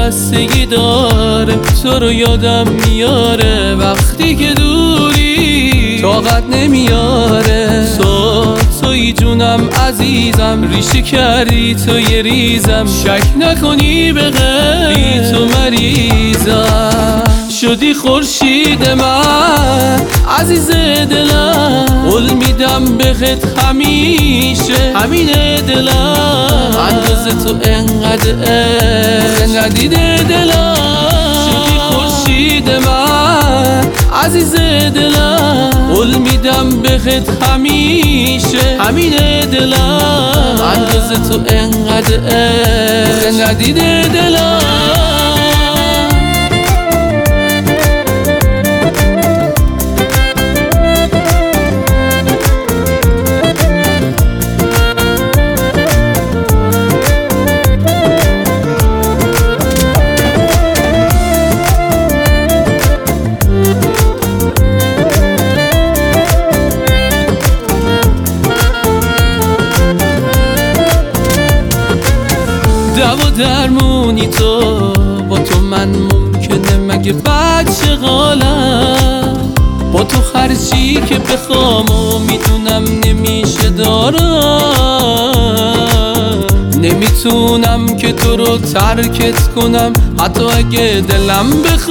بستگی داره، تو رو یادم میاره وقتی که دوری طاقت نمیاره. توی جونم عزیزم، ریشه کردی تو یه ریزم، شک نکنی به غیر تو مریضم. شدی خورشید من عزیز دلم، قول میدم بهت همیشه همین دلم، اندازه تو انقدر ندیده دلم. شدی خورشید من عزیز دلم، قول میدم بهت همیشه همین دلم، اندازه تو انقدر ندیده دلم. دوا درمونی تو با تو من ممکنه مگه بچه غالم، با تو خرچی که بخوام و میدونم نمیشه دارم. نمیتونم که تو رو ترکت کنم حتی اگه دلم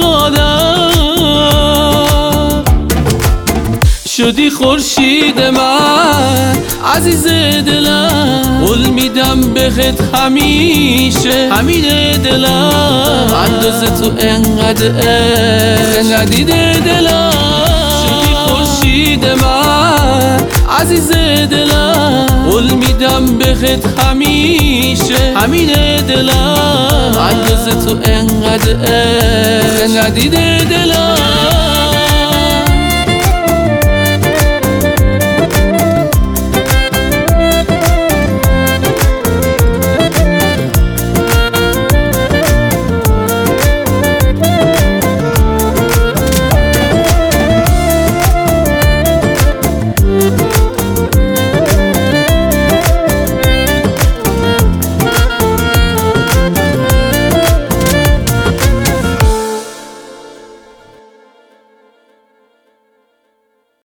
بخوادم. شدی خورشید من عزیز دلم، قول میدم بهت همیشه همین دلم، اندازه تو انقدر ندیده دلم. شدی خورشید من عزیز دلم، قول میدم بهت همیشه همین دلم، اندازه تو انقدر ندیده